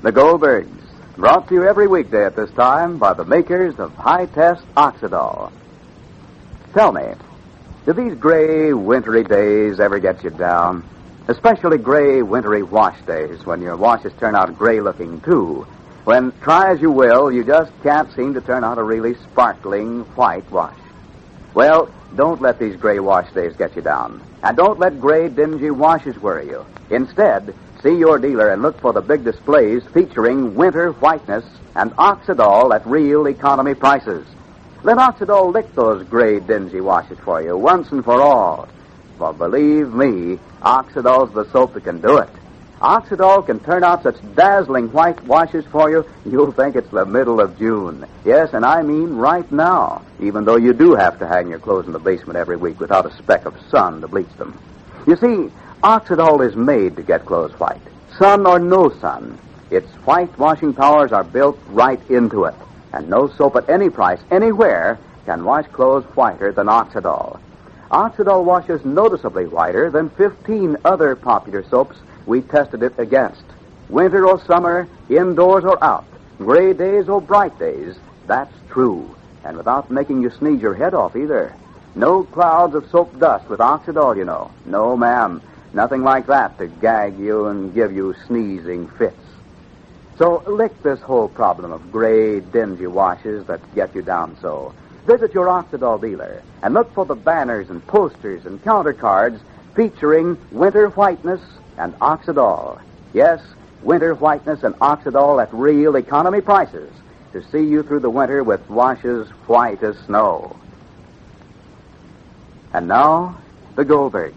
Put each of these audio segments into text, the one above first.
The Goldbergs, brought to you every weekday at this time by the makers of high-test Oxidol. Tell me, do these gray, wintry days ever get you down? Especially gray, wintry wash days when your washes turn out gray-looking, too. When, try as you will, you just can't seem to turn out a really sparkling white wash. Well, don't let these gray wash days get you down. And don't let gray, dingy washes worry you. Instead, see your dealer and look for the big displays featuring winter whiteness and Oxidol at real economy prices. Let Oxidol lick those gray, dingy washes for you once and for all. For believe me, Oxidol's the soap that can do it. Oxidol can turn out such dazzling white washes for you, you'll think it's the middle of June. Yes, and I mean right now, even though you do have to hang your clothes in the basement every week without a speck of sun to bleach them. You see, Oxidol is made to get clothes white. Sun or no sun, its white washing powers are built right into it. And no soap at any price, anywhere, can wash clothes whiter than Oxidol. Oxidol washes noticeably whiter than 15 other popular soaps we tested it against. Winter or summer, indoors or out, gray days or bright days, that's true. And without making you sneeze your head off either. No clouds of soap dust with Oxidol, you know. No, ma'am. Nothing like that to gag you and give you sneezing fits. So lick this whole problem of gray, dingy washes that get you down so. Visit your Oxidol dealer and look for the banners and posters and counter cards featuring winter whiteness and Oxidol. Yes, winter whiteness and Oxidol at real economy prices to see you through the winter with washes white as snow. And now, the Goldbergs.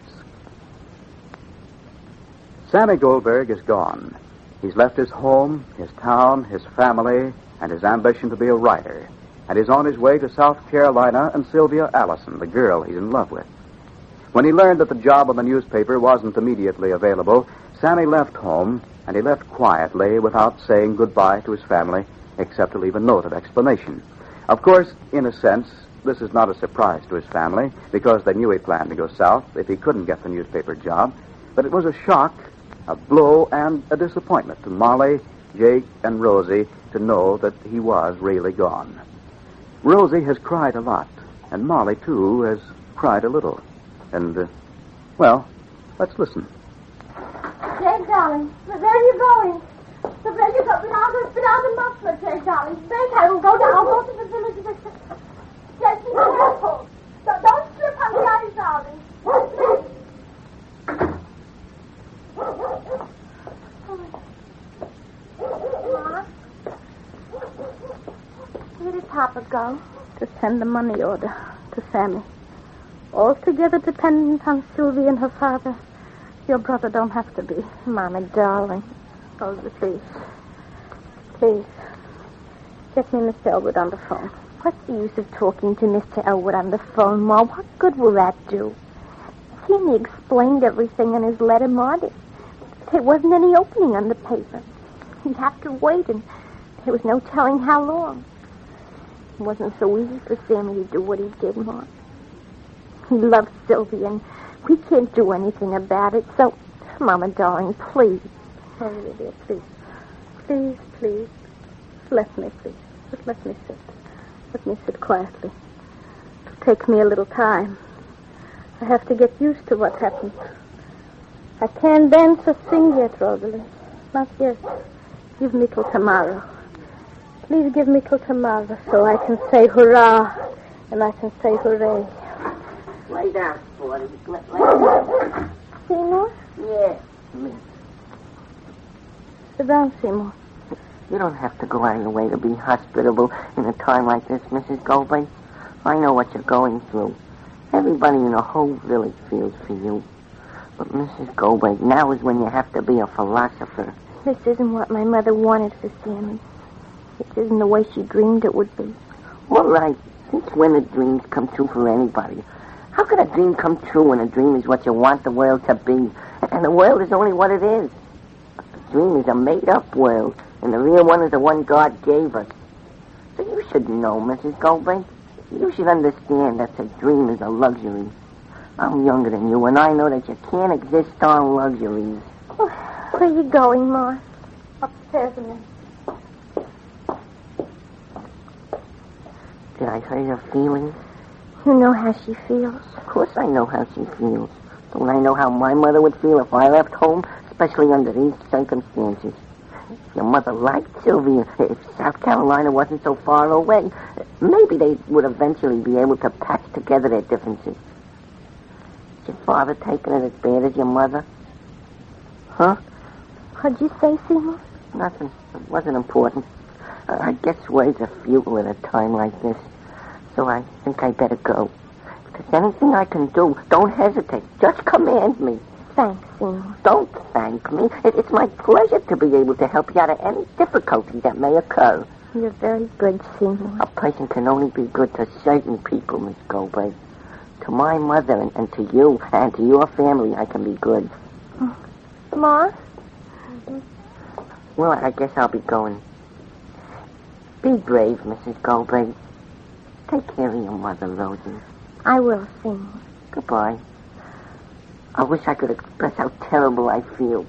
Sammy Goldberg is gone. He's left his home, his town, his family, and his ambition to be a writer, and is on his way to South Carolina and Sylvia Allison, the girl he's in love with. When he learned that the job on the newspaper wasn't immediately available, Sammy left home, and he left quietly without saying goodbye to his family, except to leave a note of explanation. Of course, in a sense, this is not a surprise to his family, because they knew he planned to go south if he couldn't get the newspaper job, but it was a shock, a blow, and a disappointment to Molly, Jake, and Rosie to know that he was really gone. Rosie has cried a lot, and Molly, too, has cried a little. And, well, let's listen. Jake, darling, where are you going? The village is up without a muffler, Jake, darling. Jake, I will go down. I'll go to the village. Jake, be careful. Don't slip on the ice, darling. Please. Ma? Where did Papa go? To send the money order to Sammy. Altogether dependent on Sylvia and her father. Your brother don't have to be. Mama, darling. Oh, please. Please. Get me Mr. Elwood on the phone. What's the use of talking to Mr. Elwood on the phone, Ma? What good will that do? He explained everything in his letter, Ma. There wasn't any opening on the paper. He'd have to wait, and there was no telling how long. It wasn't so easy for Sammy to do what he did, Ma. He loves Sylvia, and we can't do anything about it. So, Mama, darling, please. Oh, dear, please. Please, please. Let me, please. Just let me sit. Let me sit quietly. It'll take me a little time. I have to get used to what happened. I can't dance or sing yet, Rosalie. Not yet. Give me till tomorrow. Please give me till tomorrow so I can say hurrah and I can say hooray. Lay down, Sporty. Lay down. Seymour? Yeah. Sit down, Seymour. You don't have to go out of your way to be hospitable in a time like this, Mrs. Goldberg. I know what you're going through. Everybody in the whole village feels for you. But, Mrs. Goldberg, now is when you have to be a philosopher. This isn't what my mother wanted for Sammy. This isn't the way she dreamed it would be. All right. Since when do dreams come true for anybody? How could a dream come true when a dream is what you want the world to be? And the world is only what it is. A dream is a made-up world, and the real one is the one God gave us. So you should know, Mrs. Goldberg. You should understand that a dream is a luxury. I'm younger than you, and I know that you can't exist on luxuries. Where are you going, Ma? Upstairs a minute. Did I hurt her feelings? You know how she feels. Of course I know how she feels. Don't I know how my mother would feel if I left home, especially under these circumstances? If your mother liked Sylvia, if South Carolina wasn't so far away, maybe they would eventually be able to patch together their differences. Is your father taking it as bad as your mother? Huh? What'd you say, Seymour? Nothing. It wasn't important. I guess words are futile at a time like this. So I think I better go. If there's anything I can do, don't hesitate. Just command me. Thanks, Seymour. Don't thank me. It's my pleasure to be able to help you out of any difficulty that may occur. You're very good, Seymour. A person can only be good to certain people, Miss Goldberg. To my mother and to you and to your family, I can be good. Ma? Well, I guess I'll be going. Be brave, Mrs. Goldberg. Take care of your mother, Rosie. I will, Seymour. Goodbye. I wish I could express how terrible I feel.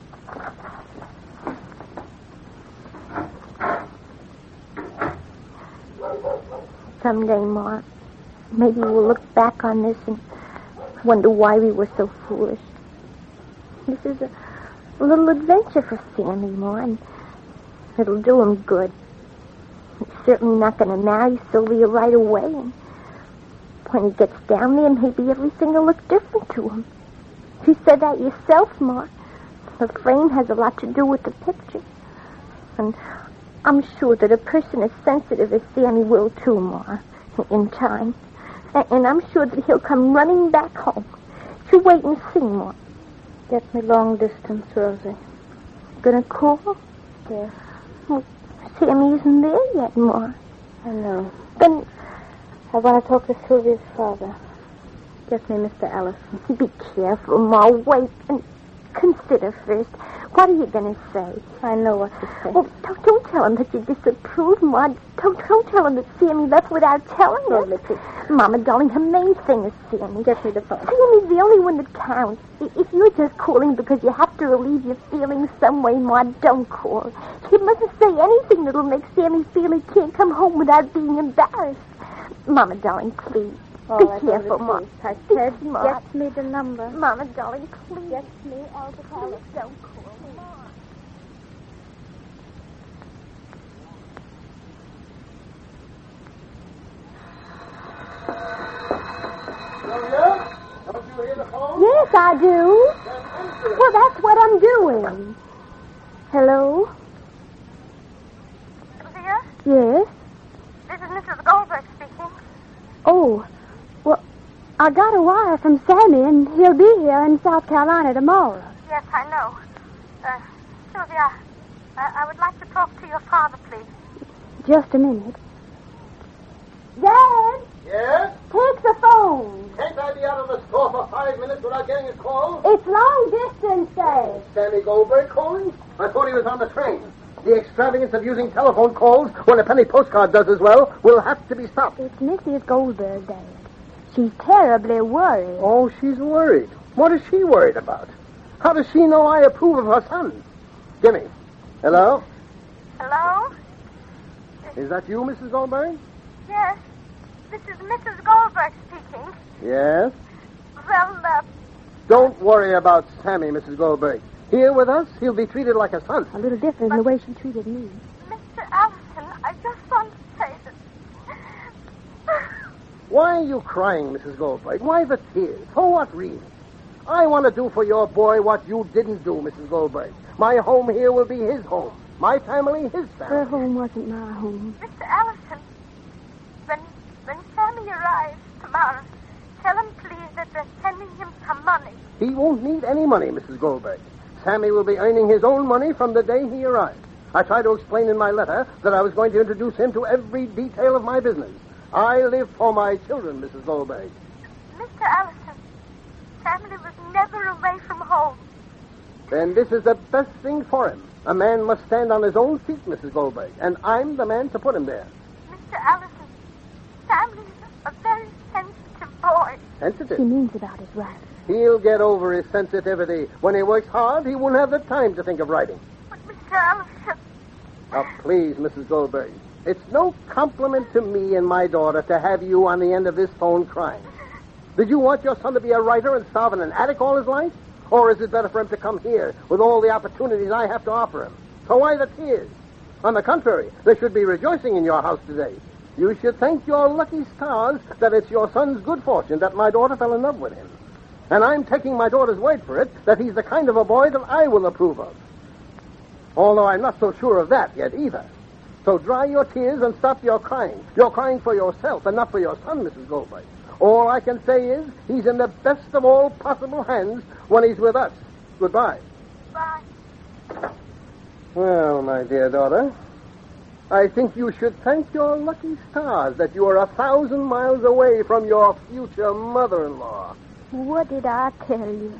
Someday, Ma, maybe we'll look back on this and wonder why we were so foolish. This is a little adventure for Sammy, Ma, and it'll do him good. He's certainly not going to marry Sylvia right away, and when he gets down there, maybe everything will look different to him. You said that yourself, Ma. The frame has a lot to do with the picture. And I'm sure that a person as sensitive as Sammy will, too, Ma, in time. And I'm sure that he'll come running back home. You wait and see, Ma. Get me long distance, Rosie. Gonna call? Yes. Well, Sammy isn't there yet, Ma. I know. Then I want to talk to Sylvia's father. Get me Mr. Allison. be careful, Ma. Wait and consider first. What are you going to say? I know what to say. Oh, don't tell him that you disapprove, Ma. Don't tell him that Sammy left without telling us. Lovely. Mama, darling, her main thing is Sammy. Get me the phone. Sammy's the only one that counts. If you're just calling because you have to relieve your feelings some way, Ma, don't call. You mustn't say anything that'll make Sammy feel he can't come home without being embarrassed. Mama, darling, please. All be right, careful, Rosie, Ma. please. I Be said, smart. get me the number. Mama, darling, please. Get me Albert Please Allison. don't call. Ma. Sylvia, don't you hear the phone? Yes, I do. Well, that's what I'm doing. Hello? Sylvia, Yes? this is Mrs. Goldberg speaking. Oh, well, I got a wire from Sammy, and he'll be here in South Carolina tomorrow. Yes, I know. Sylvia, I would like to talk to your father, please. Just a minute. Dad, Yes? take the phone. Can't I be out of the store for 5 minutes without getting a call? It's long distance, Dad. Sammy Goldberg calling? I thought he was on the train. The extravagance of using telephone calls when a penny postcard does as well will have to be stopped. It's Mrs. Goldberg, Dad. She's terribly worried. Oh, she's worried. What is she worried about? How does she know I approve of her son? Gimme. Hello? Hello? Is that you, Mrs. Goldberg? Yes, this is Mrs. Goldberg speaking. Yes. Well, Don't worry about Sammy, Mrs. Goldberg. Here with us, he'll be treated like a son. A little different than the way she treated me. Mr. Allison, I just want to say that... Why are you crying, Mrs. Goldberg? Why the tears? For what reason? I want to do for your boy what you didn't do, Mrs. Goldberg. My home here will be his home. My family, his Her family. home wasn't my home. Mr. Allison, when Sammy arrives tomorrow, tell him, please, that they're sending him some money. He won't need any money, Mrs. Goldberg. Sammy will be earning his own money from the day he arrives. I tried to explain in my letter that I was going to introduce him to every detail of my business. I live for my children, Mrs. Goldberg. Mr. Allison, Sammy was never away from home. Then this is the best thing for him. A man must stand on his own feet, Mrs. Goldberg, and I'm the man to put him there. Mr. Allison, Sammy's a very sensitive boy. Sensitive. She means about his right. He'll get over his sensitivity. When he works hard, he won't have the time to think of writing. But, Mr. Allison, Oh, please, Mrs. Goldberg. It's no compliment to me and my daughter to have you on the end of this phone crying. Did you want your son to be a writer and starve in an attic all his life? Or is it better for him to come here with all the opportunities I have to offer him? So why the tears? On the contrary, there should be rejoicing in your house today. You should thank your lucky stars that it's your son's good fortune that my daughter fell in love with him. And I'm taking my daughter's word for it that he's the kind of a boy that I will approve of. Although I'm not so sure of that yet either. So dry your tears and stop your crying. You're crying for yourself and not for your son, Mrs. Goldberg. All I can say is he's in the best of all possible hands when he's with us. Goodbye. Bye. Well, my dear daughter, I think you should thank your lucky stars that you are 1,000 miles away from your future mother-in-law. What did I tell you?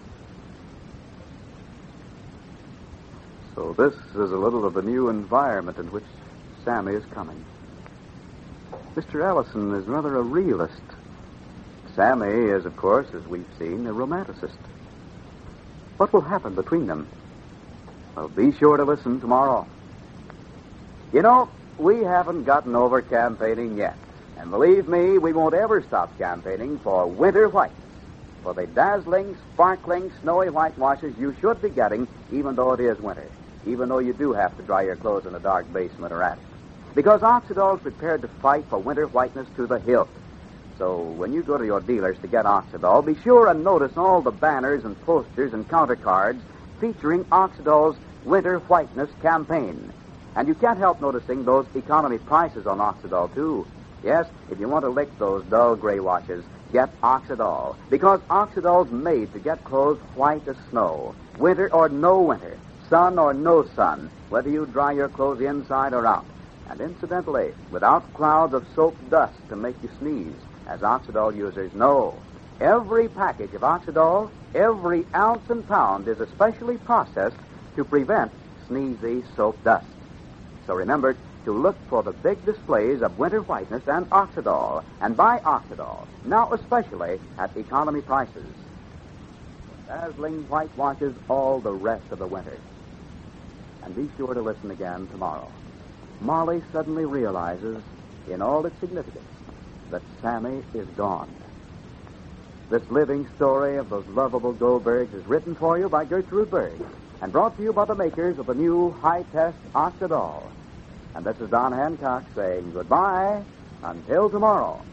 So this is a little of the new environment in which Sammy is coming. Mr. Ellison is rather a realist. Sammy is, of course, as we've seen, a romanticist. What will happen between them? Well, be sure to listen tomorrow. You know, we haven't gotten over campaigning yet. And believe me, we won't ever stop campaigning for winter white. For the dazzling, sparkling, snowy whitewashes you should be getting even though it is winter. Even though you do have to dry your clothes in a dark basement or attic. Because Oxydol is prepared to fight for winter whiteness to the hilt. So when you go to your dealers to get Oxydol, be sure and notice all the banners and posters and counter cards featuring Oxydol's winter whiteness campaign. And you can't help noticing those economy prices on Oxydol, too. Yes, if you want to lick those dull gray washes, get Oxydol. Because Oxydol's made to get clothes white as snow. Winter or no winter. Sun or no sun. Whether you dry your clothes inside or out. And incidentally, without clouds of soap dust to make you sneeze, as Oxydol users know. Every package of Oxydol, every ounce and pound is especially processed to prevent sneezy soap dust. So remember to look for the big displays of winter whiteness and Oxydol, and buy Oxydol, now especially at economy prices. Dazzling white washes all the rest of the winter. And be sure to listen again tomorrow. Molly suddenly realizes, in all its significance, that Sammy is gone. This living story of those lovable Goldbergs is written for you by Gertrude Berg and brought to you by the makers of the new high-test Oxydol. And this is Don Hancock saying goodbye until tomorrow.